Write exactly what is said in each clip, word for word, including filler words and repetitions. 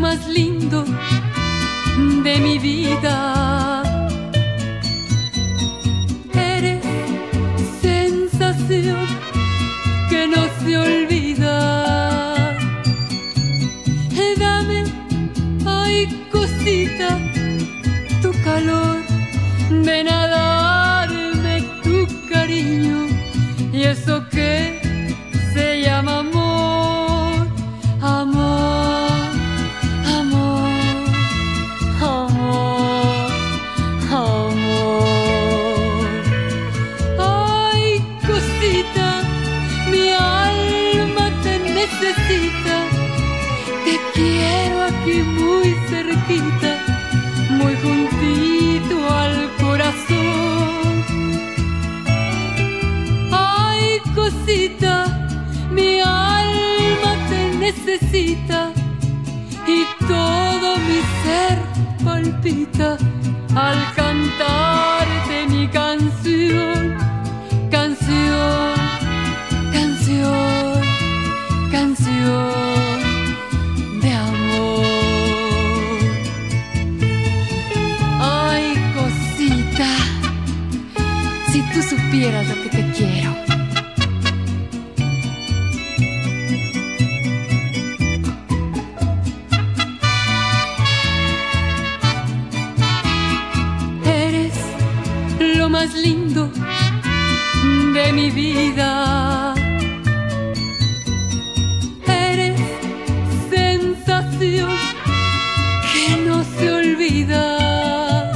más lindo de mi vida. Eres sensación que no se olvida. Dame, ay cosita, tu calor, ven a darme tu cariño, y eso que se llama amor, amor, amor, amor, amor. Ay cosita, mi alma te necesita, te quiero aquí muy cerquita, muy juntito al corazón. Ay cosita, mi alma te necesita, y todo mi ser palpita al cantarte mi canción, canción, canción, canción de amor. Ay cosita, si tú supieras lo que te quiero. Eres lo más lindo de mi vida. Eres sensación que no se olvida.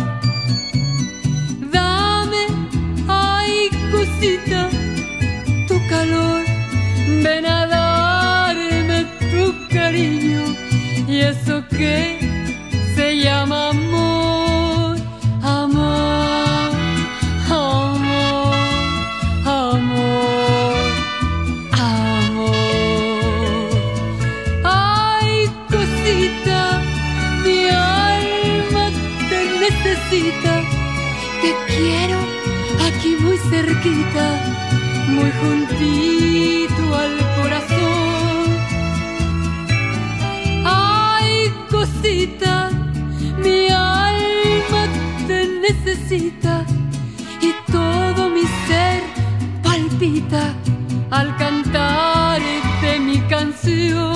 Dame, ay cosita, tu calor, ven a darme tu cariño, y eso que se llama amor, amor, amor, amor, amor. Ay cosita, mi alma te necesita, te quiero aquí muy cerquita, muy juntito al corazón. Ay cosita, mi alma te necesita, y todo mi ser palpita al cantarte mi canción.